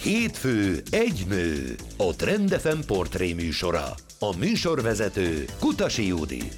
Hétfő egy nő, a Trend FM portré műsora. A műsorvezető Kutasi Judit.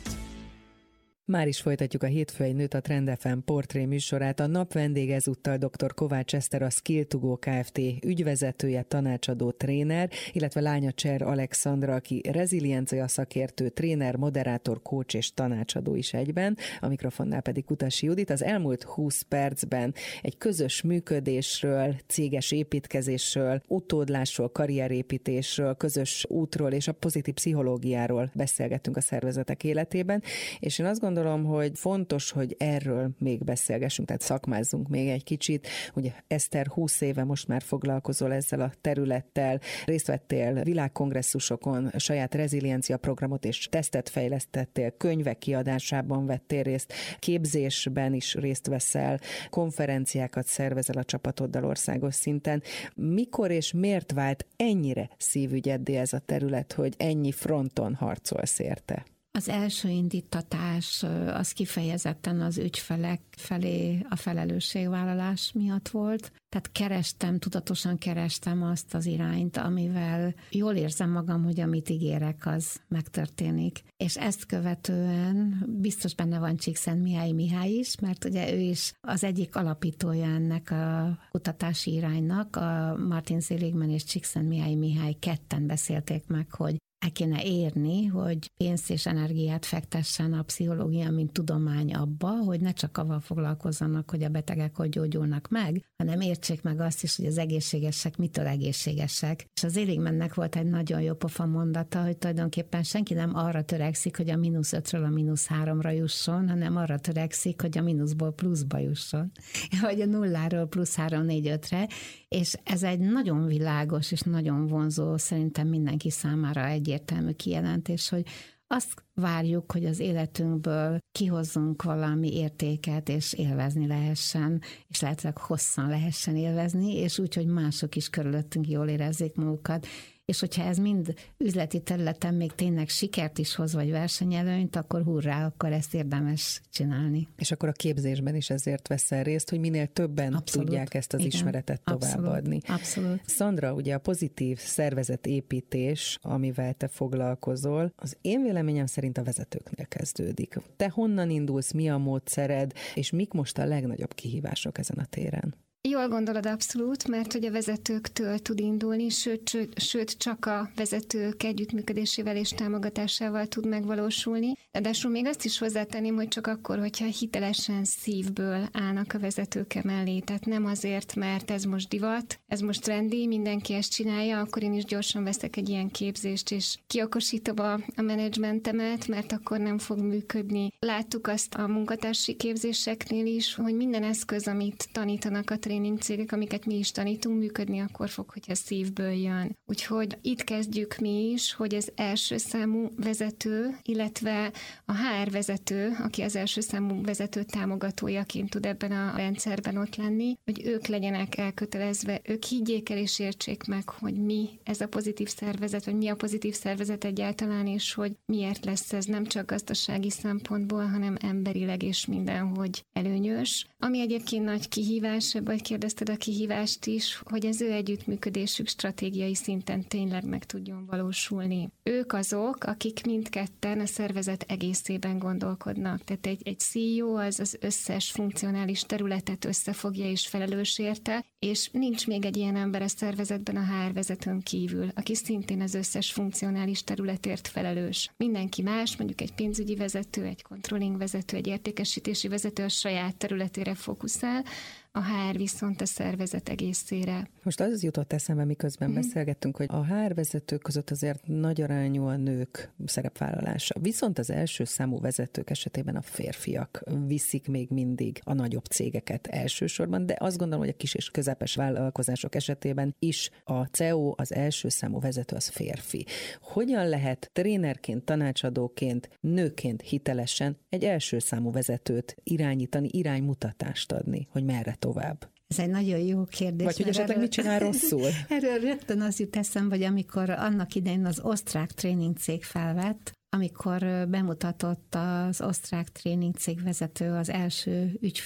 Már is folytatjuk a Hétfő egy nőt, a Trend FM portré műsorát. A nap vendége ezúttal dr. Kovács Eszter, a Skill2Go Kft. Ügyvezetője, tanácsadó, tréner, illetve lánya Cser Alexandra, aki reziliencia szakértő, tréner, moderátor, coach és tanácsadó is egyben. A mikrofonnál pedig Kutasi Judit. Az elmúlt 20 percben egy közös működésről, céges építkezésről, utódlásról, karrierépítésről, közös útról és a pozitív pszichológiáról beszélgettünk a szervezetek életében, és én azt gondolom, hogy fontos, hogy erről még beszélgessünk, tehát szakmázzunk még egy kicsit. Ugye Eszter 20 éve most már foglalkozol ezzel a területtel, részt vettél világkongresszusokon, saját reziliencia programot és tesztet fejlesztettél, könyvek kiadásában vettél részt, képzésben is részt veszel, konferenciákat szervezel a csapatoddal országos szinten. Mikor és miért vált ennyire szívügyeddé ez a terület, hogy ennyi fronton harcolsz érte? Az első indítatás az kifejezetten az ügyfelek felé a felelősségvállalás miatt volt. Tehát tudatosan kerestem azt az irányt, amivel jól érzem magam, hogy amit ígérek, az megtörténik. És ezt követően biztos benne van Csíkszentmihalyi Mihály is, mert ugye ő is az egyik alapítója ennek a kutatási iránynak. A Martin Seligman és Csíkszentmihalyi Mihály ketten beszélték meg, hogy el kéne érni, hogy pénzt és energiát fektessen a pszichológia, mint tudomány abba, hogy ne csak avval foglalkozzanak, hogy a betegek hogy gyógyulnak meg, hanem értsék meg azt is, hogy az egészségesek mitől egészségesek. És az Seligmannek volt egy nagyon jó pofa mondata, hogy tulajdonképpen senki nem arra törekszik, hogy a -5-ről a -3-ra jusson, hanem arra törekszik, hogy a mínuszból pluszba jusson, vagy a nulláról +3, 4, 5-re, és ez egy nagyon világos és nagyon vonzó, szerintem mindenki számára egyértelmű kijelentés, hogy azt várjuk, hogy az életünkből kihozzunk valami értéket, és élvezni lehessen, és lehetőleg hosszan lehessen élvezni, és úgy, hogy mások is körülöttünk jól érezzék magukat. És hogyha ez mind üzleti területen még tényleg sikert is hoz, vagy versenyelőnyt, akkor hurrá, akkor ezt érdemes csinálni. És akkor a képzésben is ezért veszel részt, hogy minél többen tudják ezt az ismeretet továbbadni. Abszolút. Szandra, ugye a pozitív szervezetépítés, amivel te foglalkozol, az én véleményem szerint a vezetőknél kezdődik. Te honnan indulsz, mi a módszered, és mik most a legnagyobb kihívások ezen a téren? Jól gondolod, abszolút, mert hogy a vezetőktől tud indulni, sőt csak a vezetők együttműködésével és támogatásával tud megvalósulni. Ráadásul még azt is hozzátenném, hogy csak akkor, hogyha hitelesen szívből állnak a vezetők mellé. Tehát nem azért, mert ez most divat, ez most trendi, mindenki ezt csinálja, akkor én is gyorsan veszek egy ilyen képzést, és kiokosítom a menedzsmentemet, mert akkor nem fog működni. Láttuk azt a munkatársi képzéseknél is, hogy minden eszköz, amit tanítanak a tréningcégek, amiket mi is tanítunk, működni akkor fog, hogyha szívből jön. Úgyhogy itt kezdjük mi is, hogy az első számú vezető, illetve a HR vezető, aki az első számú vezető támogatójaként tud ebben a rendszerben ott lenni, hogy ők legyenek elkötelezve, ők higgyék el és értsék meg, hogy mi ez a pozitív szervezet, vagy mi a pozitív szervezet egyáltalán, és hogy miért lesz ez nem csak gazdasági szempontból, hanem emberileg és mindenhogy előnyös. Ami egyébként nagy kihívás, vagy kérdezted a kihívást is, hogy az ő együttműködésük stratégiai szinten tényleg meg tudjon valósulni. Ők azok, akik mindketten a szervezet egészében gondolkodnak. Tehát egy CEO az összes funkcionális területet összefogja és felelős érte, és nincs még egy ilyen ember a szervezetben a HR vezetőn kívül, aki szintén az összes funkcionális területért felelős. Mindenki más, mondjuk egy pénzügyi vezető, egy controlling vezető, egy értékesítési vezető a saját területére fókuszál, a HR viszont a szervezet egészére. Most az jutott eszembe, miközben beszélgettünk, hogy a HR vezetők között azért nagy arányú a nők szerepvállalása. Viszont az első számú vezetők esetében a férfiak viszik még mindig a nagyobb cégeket elsősorban, de azt gondolom, hogy a kis és közepes vállalkozások esetében is a CEO, az első számú vezető az férfi. Hogyan lehet trénerként, tanácsadóként, nőként hitelesen egy első számú vezetőt irányítani, iránymutatást adni, hogy merre tovább? Ez egy nagyon jó kérdés. Vagy hogy esetleg mit csinál rosszul? Erről rögtön az jut eszembe, hogy amikor annak idején az osztrák tréningcég felvett, amikor bemutatott az osztrák tréningcég vezető az első ügyfél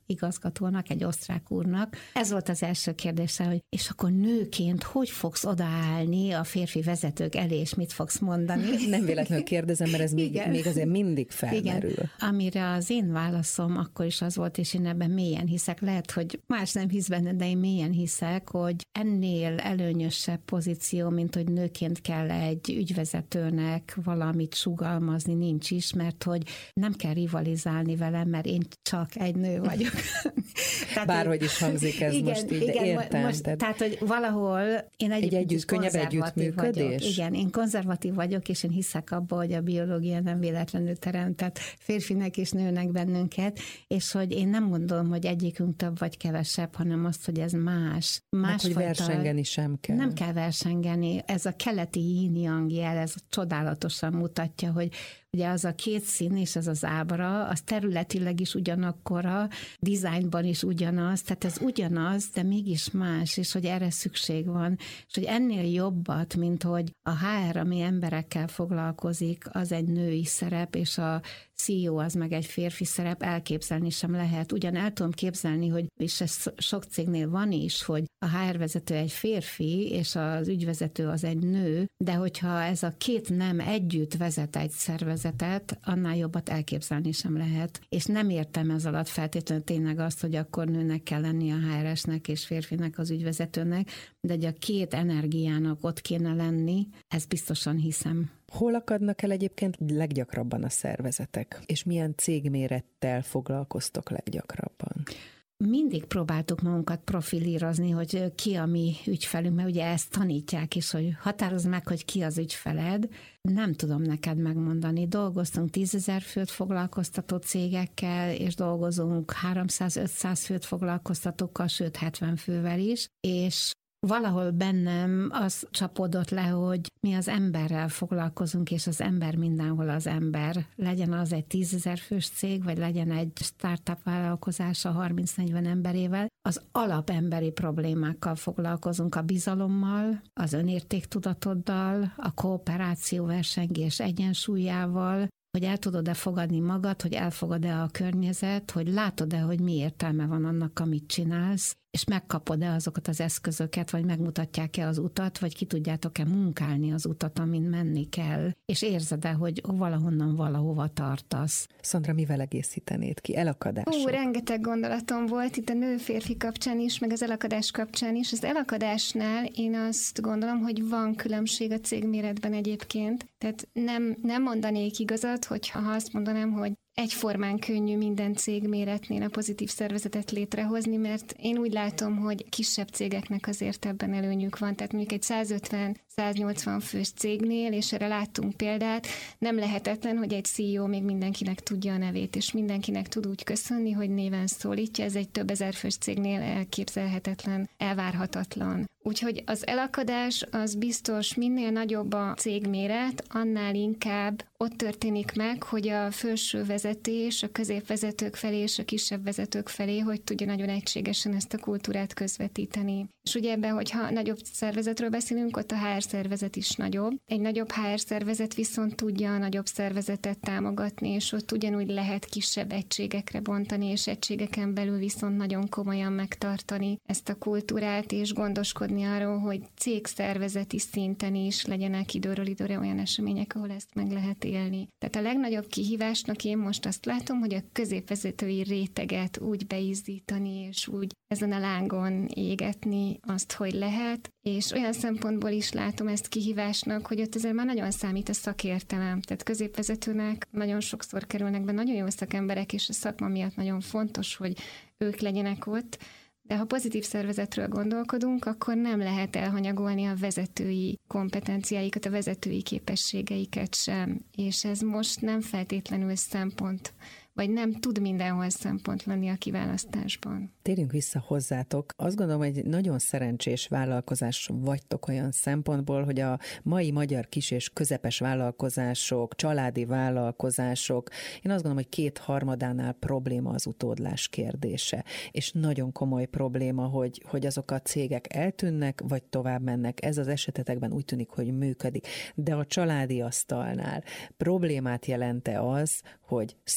igazgatónak, egy osztrák úrnak. Ez volt az első kérdése, hogy és akkor nőként hogy fogsz odaállni a férfi vezetők elé, és mit fogsz mondani? Nem véletlenül kérdezem, mert ez még azért mindig felmerül. Igen. Amire az én válaszom akkor is az volt, és én ebben mélyen hiszek. Lehet, hogy más nem hisz benne, de én mélyen hiszek, hogy ennél előnyösebb pozíció, mint hogy nőként kell egy ügyvezetőnek valamit sugalmazni, nincs is, mert hogy nem kell rivalizálni velem, mert én csak egy nő vagyok. Tehát, bárhogy is hangzik ez igen, most így, igen, de értem. Most, tehát, hogy valahol én könnyebb együttműködés? Vagyok. Igen, én konzervatív vagyok, és én hiszek abba, hogy a biológia nem véletlenül teremtett férfinek és nőnek bennünket, és hogy én nem gondolom, hogy egyikünk több vagy kevesebb, hanem azt, hogy ez más. Hogy versengeni sem kell. Nem kell versengeni. Ez a keleti yin-yang jel, ez csodálatosan mutatja, hogy ugye az a két szín és ez az ábra, az területileg is ugyanakkora, dizájnban is ugyanaz, tehát ez ugyanaz, de mégis más, és hogy erre szükség van, és hogy ennél jobbat, mint hogy a HR, ami emberekkel foglalkozik, az egy női szerep, és a CEO az meg egy férfi szerep, elképzelni sem lehet. Ugyan el tudom képzelni, hogy és ez sok cégnél van is, hogy a HR vezető egy férfi, és az ügyvezető az egy nő, de hogyha ez a két nem együtt vezet egy szervezetet, annál jobbat elképzelni sem lehet. És nem értem ez alatt feltétlenül tényleg azt, hogy akkor nőnek kell lenni a HR-esnek és férfinek az ügyvezetőnek, de hogy a két energiának ott kéne lenni, ezt biztosan hiszem. Hol akadnak el egyébként leggyakrabban a szervezetek? És milyen cégmérettel foglalkoztok leggyakrabban? Mindig próbáltuk magunkat profilírozni, hogy ki a mi ügyfelünk, mert ugye ezt tanítják is, hogy határozd meg, hogy ki az ügyfeled. Nem tudom neked megmondani. Dolgoztunk 10 000 főt foglalkoztató cégekkel, és dolgozunk 300-500 főt foglalkoztatókkal, sőt 70 fővel is, és valahol bennem az csapódott le, hogy mi az emberrel foglalkozunk, és az ember mindenhol az ember. Legyen az egy 10 000 fős cég, vagy legyen egy startup vállalkozása 30-40 emberével. Az alapemberi problémákkal foglalkozunk, a bizalommal, az önértéktudatoddal, a kooperáció, versengés egyensúlyával, hogy el tudod-e fogadni magad, hogy elfogad-e a környezet, hogy látod-e, hogy mi értelme van annak, amit csinálsz, és megkapod-e azokat az eszközöket, vagy megmutatják-e az utat, vagy ki tudjátok-e munkálni az utat, amin menni kell, és érzed-e, hogy valahonnan valahova tartasz. Szandra, mivel egészítenéd ki? Elakadások? Rengeteg gondolatom volt itt a nő-férfi kapcsán is, meg az elakadás kapcsán is. Az elakadásnál én azt gondolom, hogy van különbség a cégméretben egyébként. Tehát nem mondanék igazat, hogyha azt mondanám, hogy egyformán könnyű minden cégméretnél a pozitív szervezetet létrehozni, mert én úgy látom, hogy kisebb cégeknek azért ebben előnyük van. Tehát mondjuk egy 150-180 fős cégnél, és erre láttunk példát, nem lehetetlen, hogy egy CEO még mindenkinek tudja a nevét, és mindenkinek tud úgy köszönni, hogy néven szólítja. Ez egy több ezer fős cégnél elképzelhetetlen, elvárhatatlan. Úgyhogy az elakadás az biztos, minél nagyobb a cégméret, annál inkább ott történik meg, hogy a felső vezetés, a középvezetők felé és a kisebb vezetők felé, hogy tudja nagyon egységesen ezt a kultúrát közvetíteni. És ugye ebben, hogyha nagyobb szervezetről beszélünk, ott a HR szervezet is nagyobb. Egy nagyobb HR szervezet viszont tudja a nagyobb szervezetet támogatni, és ott ugyanúgy lehet kisebb egységekre bontani, és egységeken belül viszont nagyon komolyan megtartani ezt a kultúrát, és gondoskodni arról, hogy cégszervezeti szinten is legyenek időről időre olyan események, ahol ezt meg lehet élni. Tehát a legnagyobb kihívásnak én most azt látom, hogy a középvezetői réteget úgy beizzítani, és úgy ezen a lángon égetni azt, hogy lehet, és olyan szempontból is látom ezt kihívásnak, hogy ott azért már nagyon számít a szakértelem. Tehát középvezetőnek nagyon sokszor kerülnek be nagyon jó szakemberek, és a szakma miatt nagyon fontos, hogy ők legyenek ott, de ha pozitív szervezetről gondolkodunk, akkor nem lehet elhanyagolni a vezetői kompetenciáikat, a vezetői képességeiket sem. És ez most nem feltétlenül szempont, vagy nem tud mindenhol szempont lenni a kiválasztásban. Térjünk vissza hozzátok. Azt gondolom, hogy egy nagyon szerencsés vállalkozás vagytok olyan szempontból, hogy a mai magyar kis és közepes vállalkozások, családi vállalkozások, én azt gondolom, hogy 2/3 probléma az utódlás kérdése. És nagyon komoly probléma, hogy azok a cégek eltűnnek, vagy tovább mennek. Ez az esetetekben úgy tűnik, hogy működik. De a családi asztalnál problémát jelente az, hogy szakmázás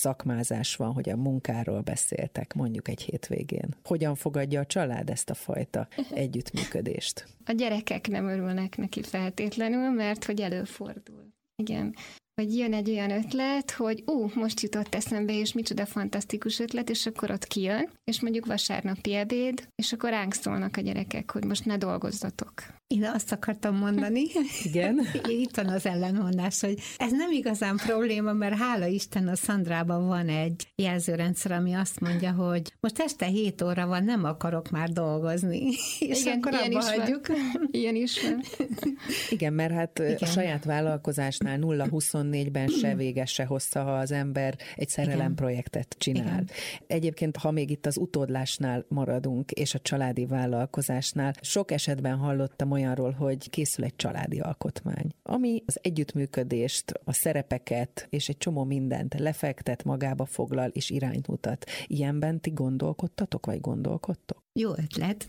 vállalkozás van, hogy a munkáról beszéltek mondjuk egy hétvégén. Hogyan fogadja a család ezt a fajta együttműködést? A gyerekek nem örülnek neki feltétlenül, mert hogy előfordul. Igen. Hogy jön egy olyan ötlet, hogy most jutott eszembe, és micsoda fantasztikus ötlet, és akkor ott kijön, és mondjuk vasárnapi ebéd, és akkor ránk szólnak a gyerekek, hogy most ne dolgozzatok. Én azt akartam mondani, igen. Itt van az ellenmondás, hogy ez nem igazán probléma, mert hála Isten a Szandrában van egy jelzőrendszer, ami azt mondja, hogy most este 7 óra van, nem akarok már dolgozni. És igen, akkor abba hagyjuk. Ilyen is van. Igen, mert hát igen. A saját vállalkozásnál 0-24-ben se vége, se hossza, ha az ember egy szerelemprojektet csinál. Igen. Egyébként, ha még itt az utódlásnál maradunk, és a családi vállalkozásnál, sok esetben hallottam olyanról, hogy készül egy családi alkotmány, ami az együttműködést, a szerepeket és egy csomó mindent lefektet, magába foglal és irányt mutat. Ilyenben ti gondolkodtatok, vagy gondolkodtok? Jó ötlet,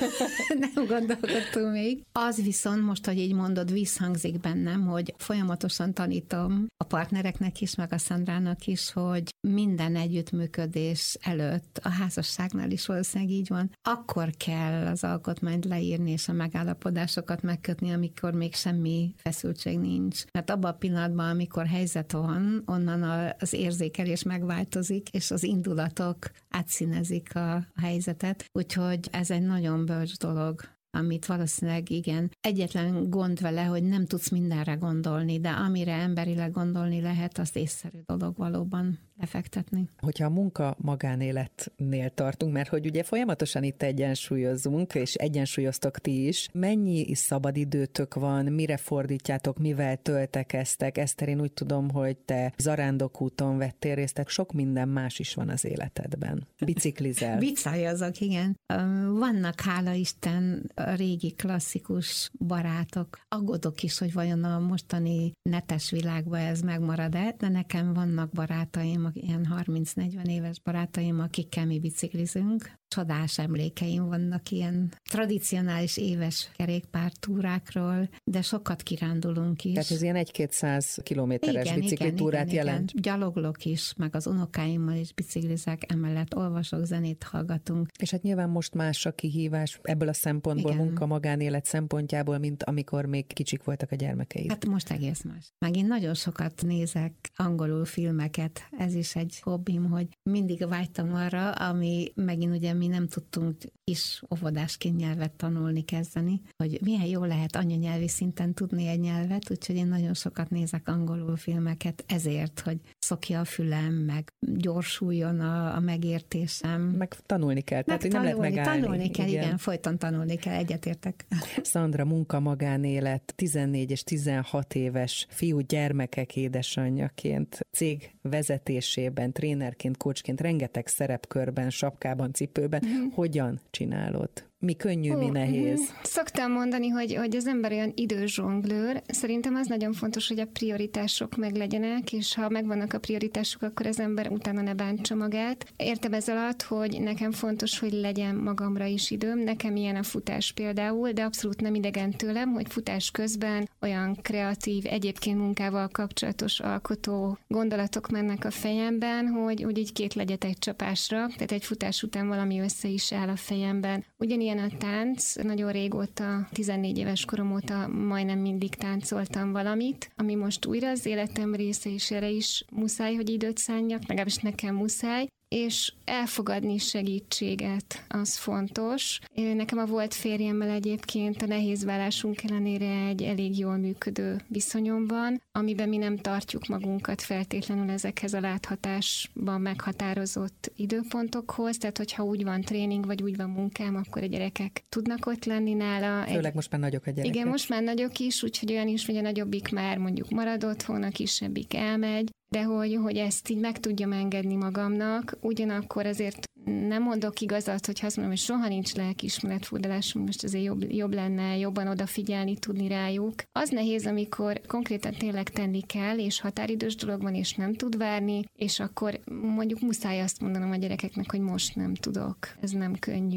nem gondolkodtunk még. Az viszont most, hogy így mondod, visszhangzik bennem, hogy folyamatosan tanítom a partnereknek is, meg a Szandrának is, hogy minden együttműködés előtt, a házasságnál is valószínűleg így van, akkor kell az alkotmányt leírni és a megállapodásokat megkötni, amikor még semmi feszültség nincs. Mert abban a pillanatban, amikor helyzet van, onnan az érzékelés megváltozik, és az indulatok átszínezik a helyzetet. Úgyhogy ez egy nagyon bölcs dolog, amit valószínűleg igen, egyetlen gond vele, hogy nem tudsz mindenre gondolni, de amire emberileg gondolni lehet, az észszerű dolog valóban lefektetni. Hogyha a munka-magánéletnél tartunk, mert hogy ugye folyamatosan itt egyensúlyozunk, és egyensúlyoztok ti is, mennyi szabadidőtök van, mire fordítjátok, mivel töltekeztek? Eszter, én úgy tudom, hogy te zarándokúton vettél részt, tehát sok minden más is van az életedben. Biciklizel. Bicajozok, igen. Vannak, hála Isten, a régi klasszikus barátok. Aggódok is, hogy vajon a mostani netes világban ez megmarad-e, de nekem vannak barátaim, ilyen 30-40 éves barátaim, akikkel mi biciklizünk. Csodás emlékeim vannak ilyen tradicionális éves kerékpártúrákról, de sokat kirándulunk is. Tehát ez ilyen 1-200 kilométeres biciklitúrát jelent? Igen. Gyaloglok is, meg az unokáimmal is biciklizek, emellett olvasok, zenét hallgatunk. És hát nyilván most más a kihívás ebből a szempontból, munka-magánélet szempontjából, mint amikor még kicsik voltak a gyermekeid. Hát most egész más. Meg én nagyon sokat nézek angolul filmeket, ez is egy hobbim, hogy mindig vágytam arra, ami megint ugye mi nem tudtunk is óvodásként nyelvet tanulni, kezdeni, hogy milyen jó lehet anyanyelvi szinten tudni egy nyelvet, úgyhogy én nagyon sokat nézek angolul filmeket ezért, hogy szokja a fülem, meg gyorsuljon a megértésem. Meg tanulni kell, tehát nem lehet megállni. Tanulni kell, igen, folyton tanulni kell, egyetértek. Szandra, munka-magánélet, 14 és 16 éves fiú gyermekek édesanyjaként, cég vezetésében, trénerként, coachként, rengeteg szerepkörben, sapkában, cipőben. Hogyan csinálod? Mi könnyű, mi nehéz? Szoktam mondani, hogy az ember olyan időzsonglőr. Szerintem az nagyon fontos, hogy a prioritások meglegyenek, és ha megvannak a prioritások, akkor az ember utána ne bántsa magát. Értem ez alatt, hogy nekem fontos, hogy legyen magamra is időm. Nekem ilyen a futás például, de abszolút nem idegen tőlem, hogy futás közben olyan kreatív, egyébként munkával kapcsolatos alkotó gondolatok mennek a fejemben, hogy így két legyet egy csapásra, tehát egy futás után valami össze is áll a fejemben. Ugyanilyen a tánc, nagyon régóta, 14 éves korom óta majdnem mindig táncoltam valamit, ami most újra az életem része, és erre is muszáj, hogy időt szánjak, legalábbis nekem muszáj, és elfogadni segítséget, az fontos. Nekem a volt férjemmel egyébként a nehéz vállásunk ellenére egy elég jól működő viszonyom van, amiben mi nem tartjuk magunkat feltétlenül ezekhez a láthatásban meghatározott időpontokhoz, tehát hogyha úgy van tréning, vagy úgy van munkám, akkor a gyerekek tudnak ott lenni nála. Főleg most már nagyok a gyerekek. Igen, most már nagyok is, úgyhogy olyan is, hogy a nagyobbik már mondjuk marad otthon, a kisebbik elmegy, de hogy ezt így meg tudjam engedni magamnak, ugyanakkor azért nem mondok igazat, hogy azt mondom, hogy soha nincs lelkiismeretfurdalás, most azért jobb lenne jobban odafigyelni, tudni rájuk. Az nehéz, amikor konkrétan tényleg tenni kell, és határidős dolog van, és nem tud várni, és akkor mondjuk muszáj azt mondanom a gyerekeknek, hogy most nem tudok. Ez nem könnyű.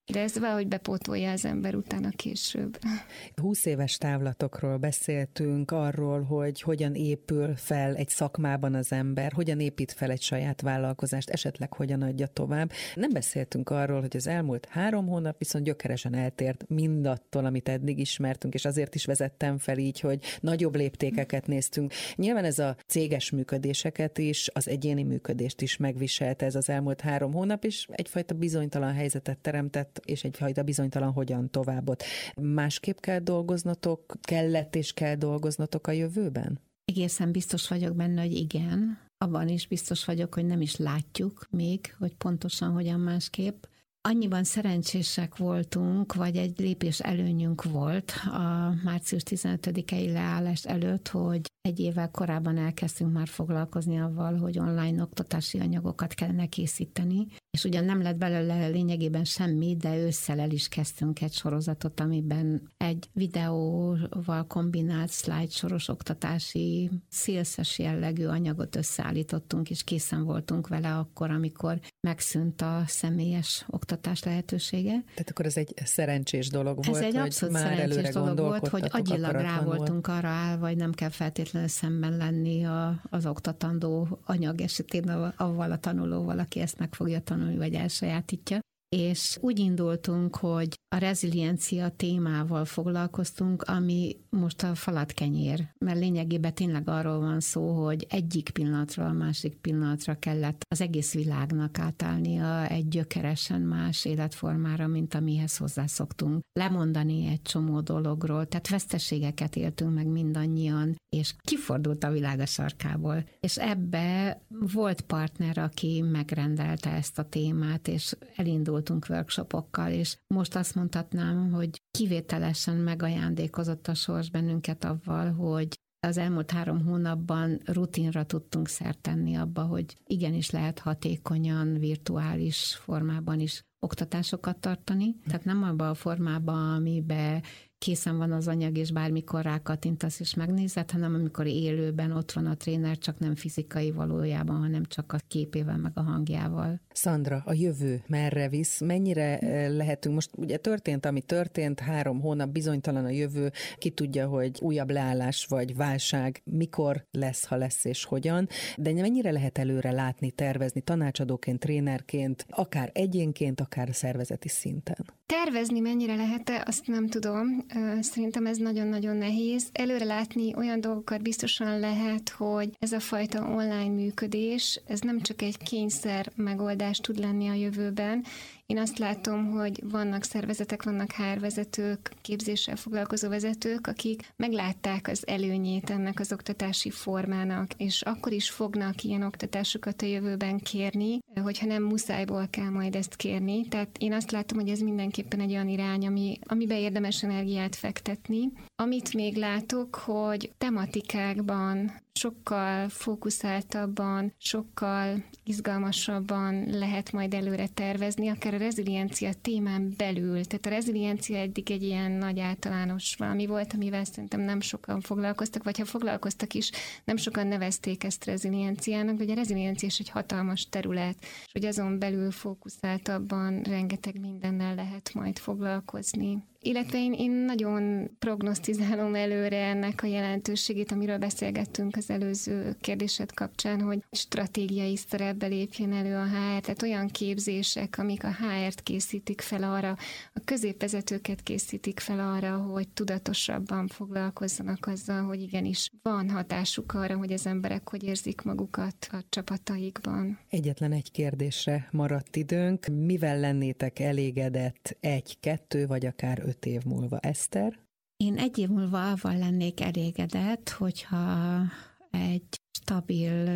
De ez valahogy bepótolja az ember utána később. 20 éves távlatokról beszéltünk, arról, hogy hogyan épül fel egy szakmában az ember, hogyan épít fel egy saját vállalkozást, esetleg hogyan adja tovább. Nem beszéltünk arról, hogy az elmúlt 3 hónap viszont gyökeresen eltért mindattól, amit eddig ismertünk, és azért is vezettem fel így, hogy nagyobb léptékeket néztünk. Nyilván ez a céges működéseket is, az egyéni működést is megviselte ez az elmúlt 3 hónap, és egyfajta bizonytalan helyzetet teremtett, és egyfajta bizonytalan hogyan továbbot. Másképp kell dolgoznatok, kellett és kell dolgoznatok a jövőben? Egészen biztos vagyok benne, hogy igen. Abban is biztos vagyok, hogy nem is látjuk még, hogy pontosan hogyan másképp. Annyiban szerencsések voltunk, vagy egy lépés előnyünk volt a március 15-i leállás előtt, hogy 1 évvel korábban elkezdtünk már foglalkozni avval, hogy online oktatási anyagokat kellene készíteni, és ugyan nem lett belőle lényegében semmi, de ősszel el is kezdtünk egy sorozatot, amiben egy videóval kombinált slide-soros oktatási, szélszes jellegű anyagot összeállítottunk, és készen voltunk vele akkor, amikor megszűnt a személyes oktatás lehetősége. Tehát akkor ez egy szerencsés dolog volt, ez egy abszolút szerencsés dolog volt, hogy agyilag rá voltunk arra állva, hogy nem kell feltétlenül szemben lenni az oktatandó anyag esetén avval a tanulóval, aki ezt meg fogja tanulni, vagy elsajátítja. És úgy indultunk, hogy a reziliencia témával foglalkoztunk, ami most a falatkenyér, mert lényegében tényleg arról van szó, hogy egyik pillanatról a másik pillanatra kellett az egész világnak átállnia egy gyökeresen más életformára, mint amihez hozzászoktunk. Lemondani egy csomó dologról, tehát veszteségeket éltünk meg mindannyian, és kifordult a világ a sarkából. És ebbe volt partner, aki megrendelte ezt a témát, és elindultunk workshopokkal, és most azt mondhatnám, hogy kivételesen megajándékozott a sors bennünket avval, hogy az elmúlt 3 hónapban rutinra tudtunk szert tenni abba, hogy igenis lehet hatékonyan, virtuális formában is oktatásokat tartani. Tehát nem abban a formában, amiben készen van az anyag, és bármikor rákattintasz és megnézed, hanem amikor élőben ott van a tréner, csak nem fizikai valójában, hanem csak a képével, meg a hangjával. Szandra, a jövő merre visz? Mennyire lehetünk? Most ugye történt, ami történt, 3 hónap, bizonytalan a jövő, ki tudja, hogy újabb leállás vagy válság mikor lesz, ha lesz és hogyan, de mennyire lehet előre látni, tervezni tanácsadóként, trénerként, akár egyénként, akár szervezeti szinten? Tervezni mennyire lehet, azt nem tudom. Szerintem ez nagyon-nagyon nehéz. Előre látni olyan dolgokat biztosan lehet, hogy ez a fajta online működés, ez nem csak egy kényszer megoldás tud lenni a jövőben. Én azt látom, hogy vannak szervezetek, vannak HR vezetők, képzéssel foglalkozó vezetők, akik meglátták az előnyét ennek az oktatási formának, és akkor is fognak ilyen oktatásokat a jövőben kérni, hogyha nem muszájból kell majd ezt kérni. Tehát én azt látom, hogy ez mindenképpen egy olyan irány, amiben érdemes energiát fektetni. Amit még látok, hogy tematikákban sokkal fókuszáltabban, sokkal izgalmasabban lehet majd előre tervezni, akár a reziliencia témán belül. Tehát a reziliencia eddig egy ilyen nagy általános valami volt, amivel szerintem nem sokan foglalkoztak, vagy ha foglalkoztak is, nem sokan nevezték ezt rezilienciának, vagy a reziliencia is egy hatalmas terület, és hogy azon belül fókuszáltabban rengeteg mindennel lehet majd foglalkozni. Illetve én nagyon prognosztizálom előre ennek a jelentőségét, amiről beszélgettünk az előző kérdésed kapcsán, hogy stratégiai szerepbe lépjen elő a HR, tehát olyan képzések, amik a HR-t készítik fel arra, a középvezetőket készítik fel arra, hogy tudatosabban foglalkozzanak azzal, hogy igenis van hatásuk arra, hogy az emberek hogy érzik magukat a csapataikban. Egyetlen egy kérdésre maradt időnk. Mivel lennétek elégedett 1-2 vagy akár 5 év múlva, Eszter? Én 1 év múlva avval lennék elégedett, hogyha egy stabil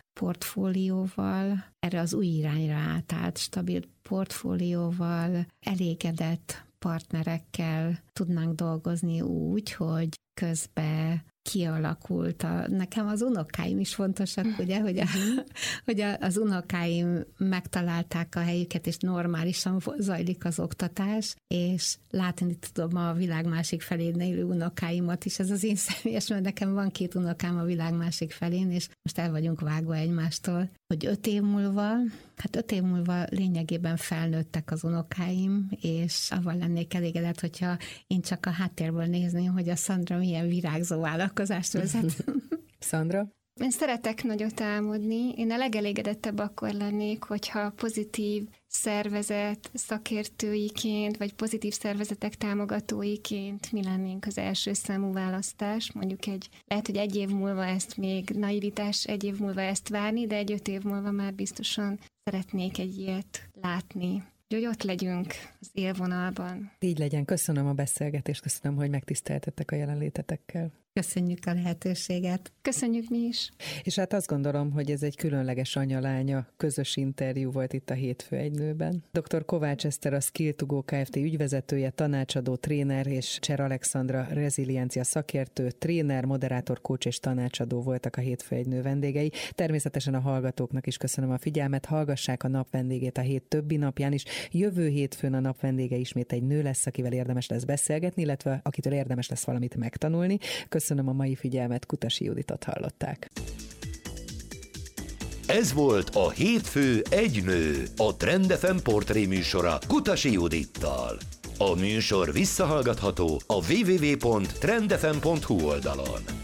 portfólióval, erre az új irányra átállt stabil portfólióval, elégedett partnerekkel tudnánk dolgozni úgy, hogy közben kialakult. Nekem az unokáim is fontosak, ugye, hogy az unokáim megtalálták a helyüket, és normálisan zajlik az oktatás, és látni tudom a világ másik felén élő unokáimat is. Ez az én személyes, mert nekem van 2 unokám a világ másik felén, és most el vagyunk vágva egymástól. Hogy 5 év múlva lényegében felnőttek az unokáim, és avval lennék elégedett, hogyha én csak a háttérből nézném, hogy a Szandra milyen virágzó vállalkozást vezet. Szandra? Én szeretek nagyot álmodni. Én a legelégedettebb akkor lennék, hogyha pozitív szervezet szakértőiként, vagy pozitív szervezetek támogatóiként mi lennénk az első számú választás. Mondjuk lehet, hogy 1 év múlva ezt még naivitás, 1 év múlva ezt várni, de 5 év múlva már biztosan szeretnék egy ilyet látni. Hogy ott legyünk az élvonalban. Így legyen. Köszönöm a beszélgetést, köszönöm, hogy megtiszteltettek a jelenlétetekkel. Köszönjük a lehetőséget. Köszönjük mi is. És hát azt gondolom, hogy ez egy különleges anya-lánya közös interjú volt itt a Hétfő egy nőben. Dr. Kovács Eszter, a Skill2Go Kft. Ügyvezetője, tanácsadó, tréner, és Cser Alexandra reziliencia szakértő, tréner, moderátor, coach és tanácsadó voltak a Hétfő egy nő vendégei. Természetesen a hallgatóknak is köszönöm a figyelmet, hallgassák a nap vendégét a hét többi napján is. Jövő hétfőn a nap vendége ismét egy nő lesz, akivel érdemes lesz beszélgetni, illetve akitől érdemes lesz valamit megtanulni. Köszönöm a mai figyelmet, Kutasi Juditot hallották. Ez volt a Hétfő egy nő, a Trend FM portré műsora Kutasi Judittal. A műsor visszahallgatható a www.trendfm.hu oldalon.